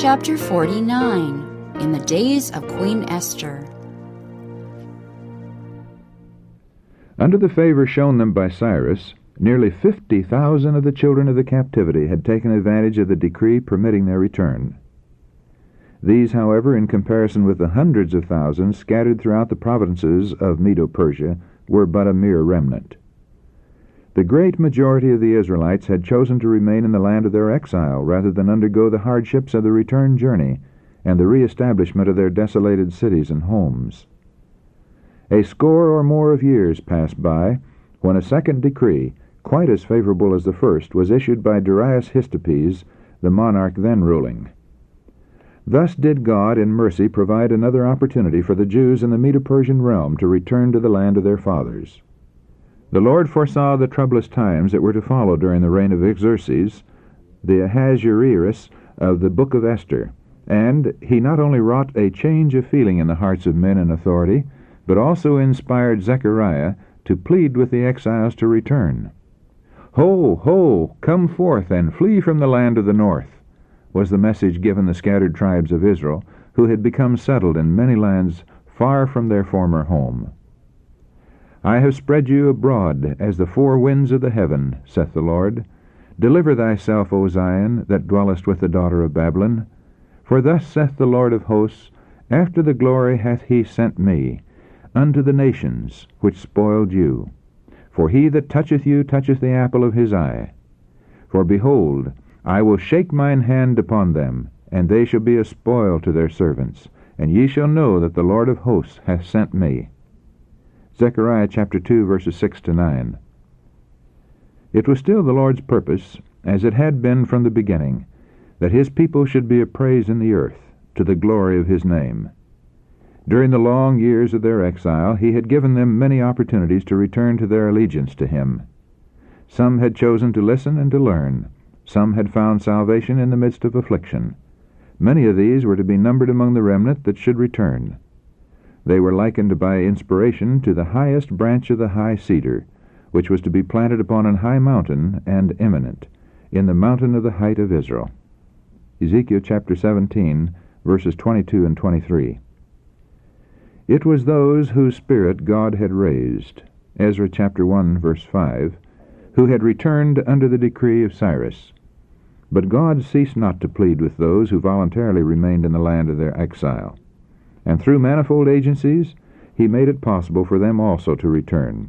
Chapter 49. In the Days of Queen Esther. Under the favor shown them by Cyrus, nearly 50,000 of the children of the captivity had taken advantage of the decree permitting their return. These, however, in comparison with the hundreds of thousands scattered throughout the provinces of Medo-Persia, were but a mere remnant. The great majority of the Israelites had chosen to remain in the land of their exile rather than undergo the hardships of the return journey and the re-establishment of their desolated cities and homes. A score or more of years passed by when a second decree, quite as favorable as the first, was issued by Darius Histoepes, the monarch then ruling. Thus did God in mercy provide another opportunity for the Jews in the Medo-Persian realm to return to the land of their fathers. The Lord foresaw the troublous times that were to follow during the reign of Xerxes, the Ahasuerus of the book of Esther, and he not only wrought a change of feeling in the hearts of men in authority, but also inspired Zechariah to plead with the exiles to return. "Ho, ho, come forth and flee from the land of the north," was the message given the scattered tribes of Israel, who had become settled in many lands far from their former home. "I have spread you abroad as the four winds of the heaven, saith the Lord. Deliver thyself, O Zion, that dwellest with the daughter of Babylon. For thus saith the Lord of hosts, After the glory hath he sent me unto the nations which spoiled you. For he that toucheth you toucheth the apple of his eye. For behold, I will shake mine hand upon them, and they shall be a spoil to their servants, and ye shall know that the Lord of hosts hath sent me." Zechariah chapter 2, verses 6 to 9. It was still the Lord's purpose, as it had been from the beginning, that his people should be a praise in the earth, to the glory of his name. During the long years of their exile, he had given them many opportunities to return to their allegiance to him. Some had chosen to listen and to learn. Some had found salvation in the midst of affliction. Many of these were to be numbered among the remnant that should return. They were likened by inspiration to the highest branch of the high cedar, which was to be planted upon an high mountain and eminent, in the mountain of the height of Israel. Ezekiel chapter 17, verses 22 and 23. It was those whose spirit God had raised, Ezra chapter 1, verse 5, who had returned under the decree of Cyrus. But God ceased not to plead with those who voluntarily remained in the land of their exile, and through manifold agencies he made it possible for them also to return.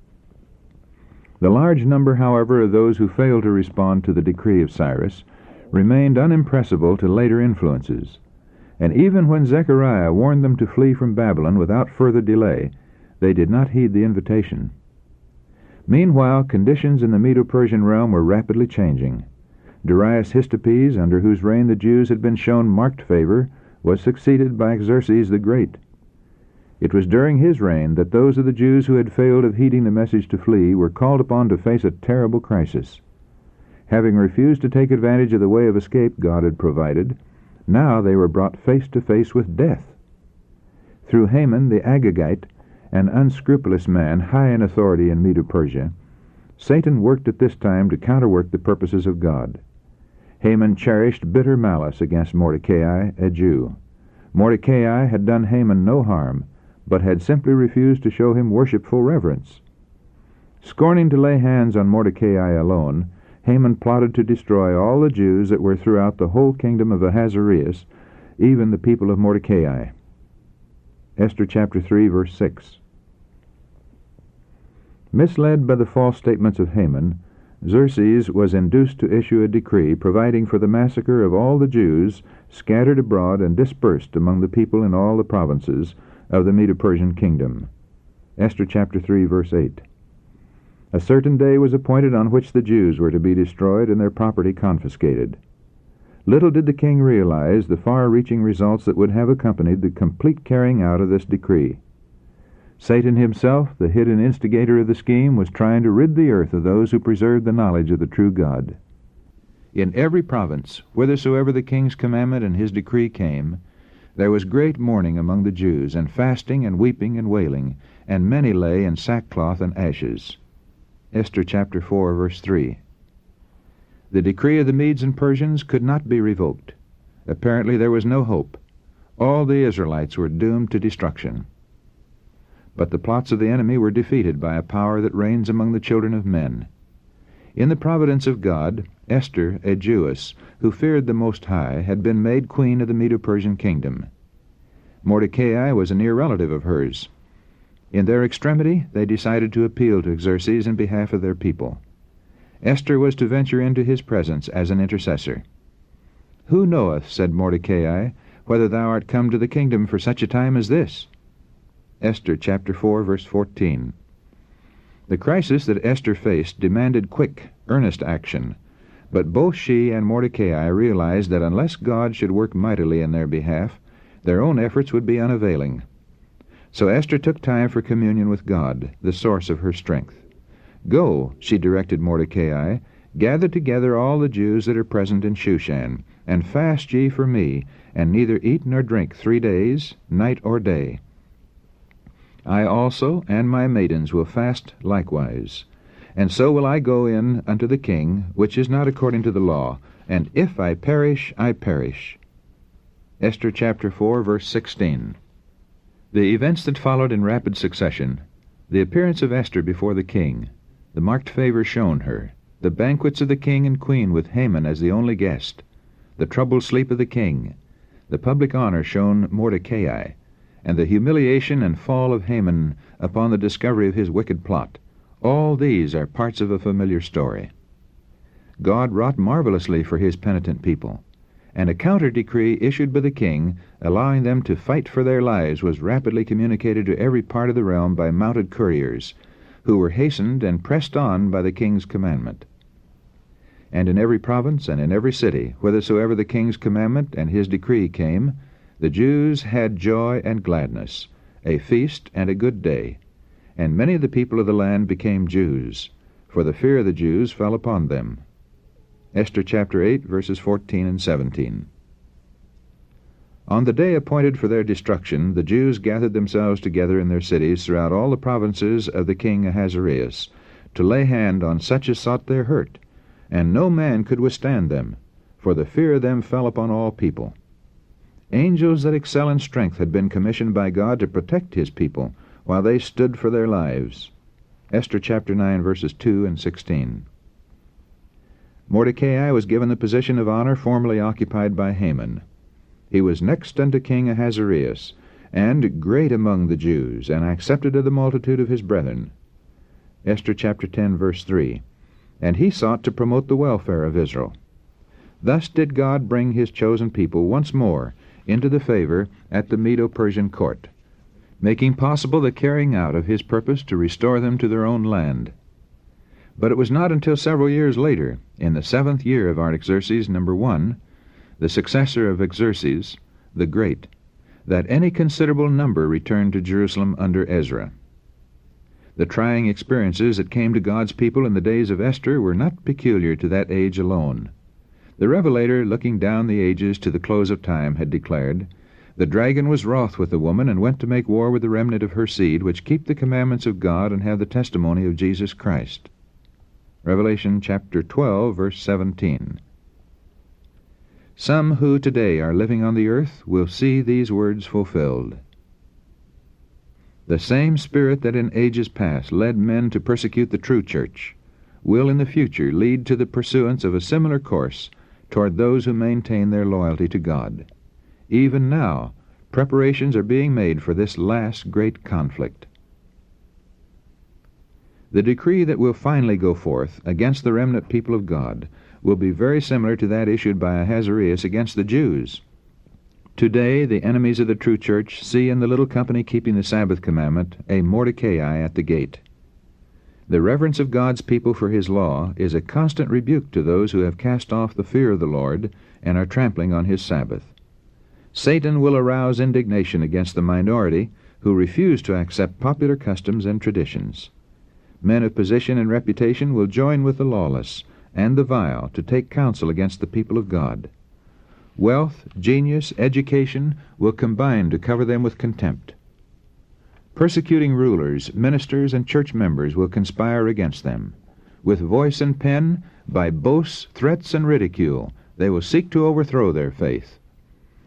The large number, however, of those who failed to respond to the decree of Cyrus remained unimpressible to later influences, and even when Zechariah warned them to flee from Babylon without further delay, they did not heed the invitation. Meanwhile, conditions in the Medo-Persian realm were rapidly changing. Darius Histoepes, under whose reign the Jews had been shown marked favor, was succeeded by Xerxes the Great. It was during his reign that those of the Jews who had failed of heeding the message to flee were called upon to face a terrible crisis. Having refused to take advantage of the way of escape God had provided, now they were brought face to face with death. Through Haman the Agagite, an unscrupulous man high in authority in Medo-Persia, Satan worked at this time to counterwork the purposes of God. Haman cherished bitter malice against Mordecai, a Jew. Mordecai had done Haman no harm, but had simply refused to show him worshipful reverence. Scorning to lay hands on Mordecai alone, Haman plotted to destroy all the Jews that were throughout the whole kingdom of Ahasuerus, even the people of Mordecai. Esther chapter 3, verse 6. Misled by the false statements of Haman, Xerxes was induced to issue a decree providing for the massacre of all the Jews scattered abroad and dispersed among the people in all the provinces of the Medo-Persian kingdom. Esther chapter 3, verse 8. A certain day was appointed on which the Jews were to be destroyed and their property confiscated. Little did the king realize the far-reaching results that would have accompanied the complete carrying out of this decree. Satan himself, the hidden instigator of the scheme, was trying to rid the earth of those who preserved the knowledge of the true God. In every province, whithersoever the king's commandment and his decree came, there was great mourning among the Jews, and fasting and weeping and wailing, and many lay in sackcloth and ashes. Esther chapter 4, verse 3. The decree of the Medes and Persians could not be revoked. Apparently there was no hope. All the Israelites were doomed to destruction. But the plots of the enemy were defeated by a power that reigns among the children of men. In the providence of God, Esther, a Jewess, who feared the Most High, had been made queen of the Medo-Persian kingdom. Mordecai was a near relative of hers. In their extremity, they decided to appeal to Xerxes in behalf of their people. Esther was to venture into his presence as an intercessor. "Who knoweth," said Mordecai, "whether thou art come to the kingdom for such a time as this?" Esther chapter 4, verse 14. The crisis that Esther faced demanded quick, earnest action, but both she and Mordecai realized that unless God should work mightily in their behalf, their own efforts would be unavailing. So Esther took time for communion with God, the source of her strength. "Go," she directed Mordecai, "gather together all the Jews that are present in Shushan, and fast ye for me, and neither eat nor drink 3 days, night or day. I also and my maidens will fast likewise. And so will I go in unto the king, which is not according to the law, and if I perish, I perish." Esther chapter 4, verse 16. The events that followed in rapid succession, the appearance of Esther before the king, the marked favor shown her, the banquets of the king and queen with Haman as the only guest, the troubled sleep of the king, the public honor shown Mordecai, and the humiliation and fall of Haman upon the discovery of his wicked plot, all these are parts of a familiar story. God wrought marvelously for his penitent people, and a counter-decree issued by the king allowing them to fight for their lives was rapidly communicated to every part of the realm by mounted couriers, who were hastened and pressed on by the king's commandment. And in every province and in every city, whithersoever the king's commandment and his decree came, the Jews had joy and gladness, a feast and a good day. And many of the people of the land became Jews, for the fear of the Jews fell upon them. Esther chapter 8, verses 14 and 17. On the day appointed for their destruction, the Jews gathered themselves together in their cities throughout all the provinces of the king Ahasuerus, to lay hand on such as sought their hurt, and no man could withstand them, for the fear of them fell upon all people. Angels that excel in strength had been commissioned by God to protect his people, while they stood for their lives. Esther chapter 9, verses 2 and 16. Mordecai was given the position of honor formerly occupied by Haman. He was next unto King Ahasuerus, and great among the Jews, and accepted of the multitude of his brethren. Esther chapter 10, verse 3. And he sought to promote the welfare of Israel. Thus did God bring his chosen people once more into the favor at the Medo-Persian court, making possible the carrying out of his purpose to restore them to their own land. But it was not until several years later, in the 7th year of Artaxerxes I, the successor of Xerxes the Great, that any considerable number returned to Jerusalem under Ezra. The trying experiences that came to God's people in the days of Esther were not peculiar to that age alone. The Revelator, looking down the ages to the close of time, had declared, "The dragon was wroth with the woman, and went to make war with the remnant of her seed, which keep the commandments of God and have the testimony of Jesus Christ." Revelation chapter 12, verse 17. Some who today are living on the earth will see these words fulfilled. The same spirit that in ages past led men to persecute the true church will in the future lead to the pursuance of a similar course toward those who maintain their loyalty to God. Even now, preparations are being made for this last great conflict. The decree that will finally go forth against the remnant people of God will be very similar to that issued by Ahasuerus against the Jews. Today, the enemies of the true church see in the little company keeping the Sabbath commandment a Mordecai at the gate. The reverence of God's people for his law is a constant rebuke to those who have cast off the fear of the Lord and are trampling on his Sabbath. Satan will arouse indignation against the minority who refuse to accept popular customs and traditions. Men of position and reputation will join with the lawless and the vile to take counsel against the people of God. Wealth, genius, education will combine to cover them with contempt. Persecuting rulers, ministers, and church members will conspire against them. With voice and pen, by boasts, threats, and ridicule, they will seek to overthrow their faith,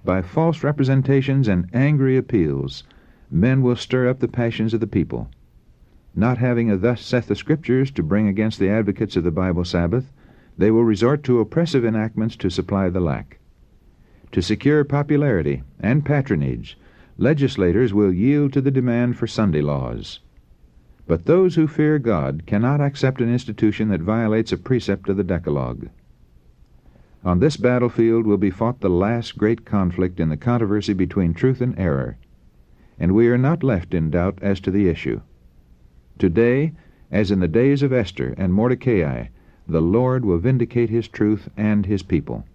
by false representations and angry appeals, men will stir up the passions of the people. Not having a thus saith the Scriptures to bring against the advocates of the Bible Sabbath, they will resort to oppressive enactments to supply the lack. To secure popularity and patronage, legislators will yield to the demand for Sunday laws. But those who fear God cannot accept an institution that violates a precept of the Decalogue. On this battlefield will be fought the last great conflict in the controversy between truth and error, and we are not left in doubt as to the issue. Today, as in the days of Esther and Mordecai, the Lord will vindicate His truth and His people.